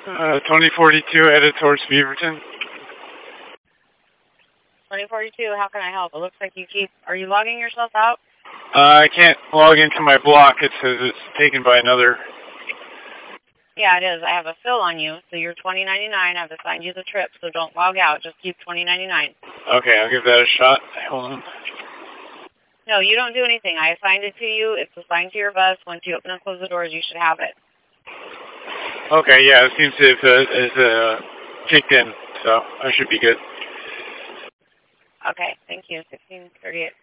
2042 headed towards Beaverton. 2042, how can I help? It looks like are you logging yourself out? I can't log into my block. It says it's taken by another. Yeah, it is. I have a fill on you, so you're $20.99. I've assigned you the trip, so don't log out. Just keep $20.99. Okay, I'll give that a shot. Hold on. No, you don't do anything. I assigned it to you. It's assigned to your bus. Once you open and close the doors, you should have it. Okay, yeah, it seems to have kicked in, so I should be good. Okay, thank you. 1638.